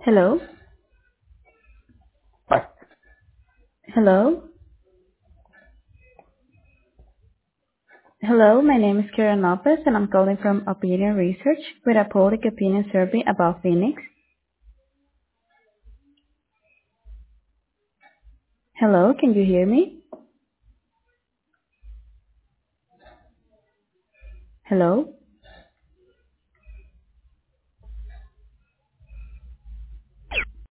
Hello? Hi. Hello? Hello, my name is Karen Lopez and I'm calling from Opinion Research with a public opinion survey about Phoenix. Hello, can you hear me? Hello?